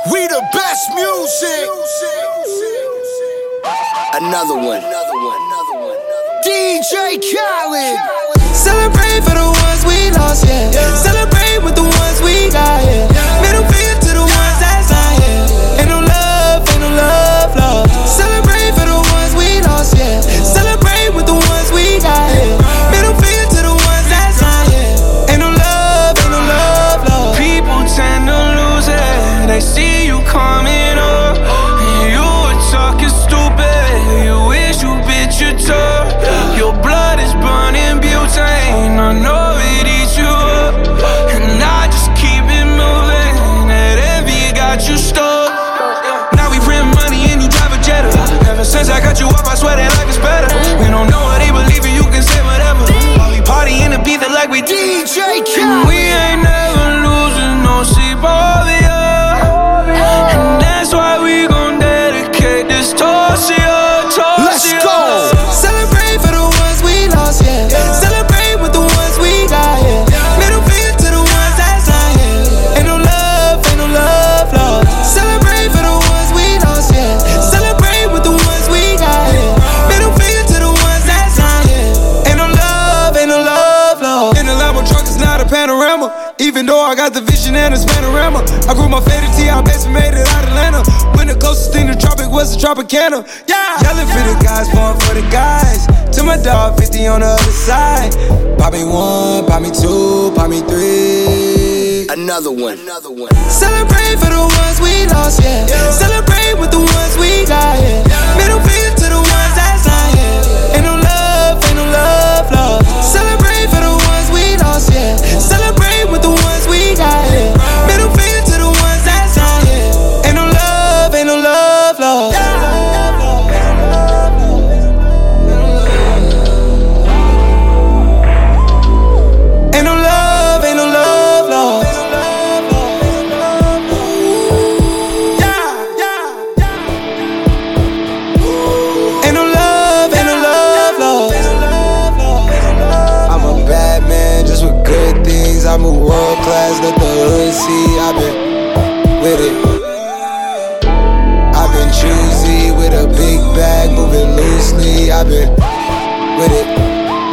We the best music. Another one. DJ Khaled. Celebrate for the ones we lost, yeah. Celebrate with the ones we got, yeah. Middle finger to the ones that's not here. Ain't no love, love. Celebrate for the ones we lost, yeah. Celebrate with the ones we got, yeah. Middle finger to the ones that's not here. Ain't no love, love. People tend to lose it. They see you coming up, and you were talking stupid. You wish you bit your toe. Your blood is burning butane. I know it eats you up, and I just keep it moving. That envy got you stuck. Now we print money and you drive a Jetta. Ever since I got you up, I swear that life is better. We don't know what they believe in, you can say whatever. While we party in the beat that like we DJ Khaled. We ain't never losing no sleep over ya. And that's why we gon' dedicate this toast to ya. Let's go. Celebrate for the ones we lost, yeah. Celebrate with the ones we got, yeah. Middle finger to the ones that's not here. Ain't no love, love. Celebrate for the ones we lost, yeah. Celebrate with the ones we got, yeah. Middle finger to the ones that's not here. Ain't no love. In the Lambo truck, it's not a panorama. Even though I got the vision and it's panorama. I grew my faded tea, I basically made it out of Atlanta. When the closest thing to tropic was the Tropicana. Yeah, yelling for the guys, born for the guys. To my dog, 50 on the other side. Pop me one, pop me two, pop me three. Another one. Celebrate for the ones we lost, yeah. Celebrate with the ones we got, yeah. Middle finger to the ones that's not here. Ain't no love, love. Celebrate for the ones we lost, yeah. Celebrate with the ones we got, yeah. Middle finger to the ones that's not here. Ain't no love. Ain't no love. Ain't no love. I'm a bad man, just with good things. I'm a world class, let the hood see. I've been with it. I've been choosy with a big bag, moving loosely. I've been with it.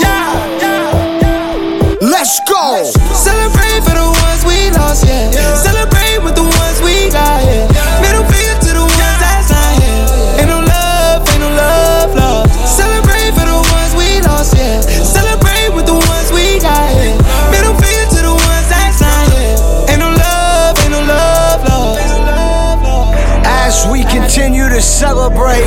Let's go. Celebrate for the ones we lost, yeah. Celebrate with the ones we got, yeah. Middle finger to the ones that's not here. Ain't no love. Celebrate for the ones we lost, yeah. Celebrate with the ones we got, yeah. Middle finger to the ones that's not here. Ain't no love. As we continue to celebrate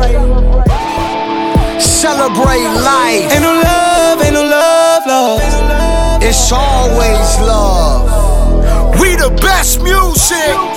life. Ain't no love. It's always love. We the best music.